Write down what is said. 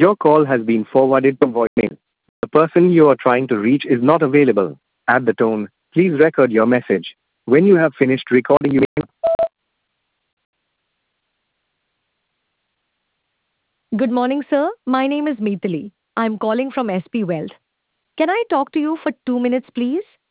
Your call has been forwarded to voicemail. The person you are trying to reach is not available. At the tone, please record your message. When you have finished recording, you may. Good morning, sir. My name is Meetali. I'm calling from SP Wealth. Can I talk to you for 2 minutes, please?